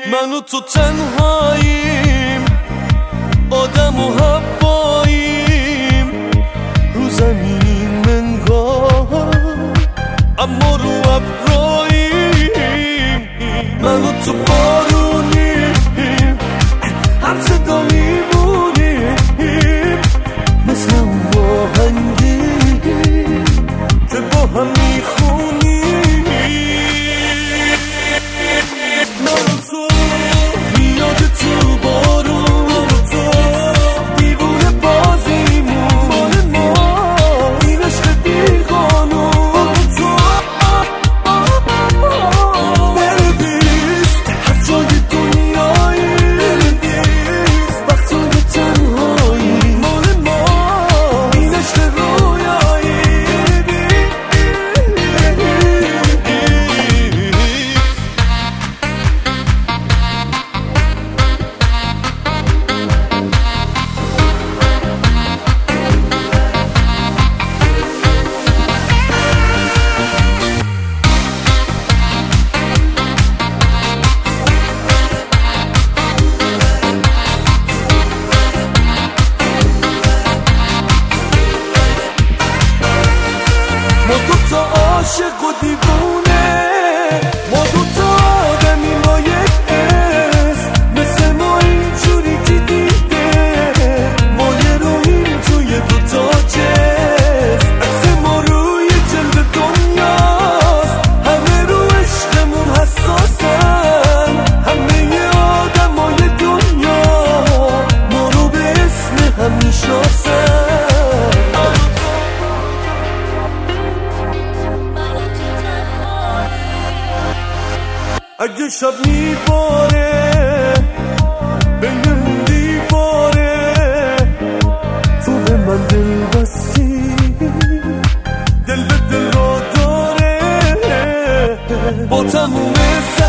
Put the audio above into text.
من و تو تنهاییم، آدم و هواییم، رو زمین منگاه اما رو ابراییم. من و تو بارونیم، هم صدا میمونیم، مثل اون آهنگیم که با هم میخونیم. من و تو میاد تو بارون، من و تو دیوونه بازیمون، مال ما این عشق بیقانون. بنویس هر جای دنیایی، بنویس وقتای تنهایی، مال ما این عشق رویایی. ما دوتا عاشق و دیوونه، ما دوتا آدمیم با یک اسم، مثل ما اینجوری که دیده ما یه روحیم توی دوتا جسم. عکس ما روی جلد دنیاست، همه رو عشقمون حساسن، همه آدمای دنیا ما رو به اسم هم میشناسن. اگه شب میباره بینمون دیواره، تو به من دل بستی، دل به دل را داره، با تموم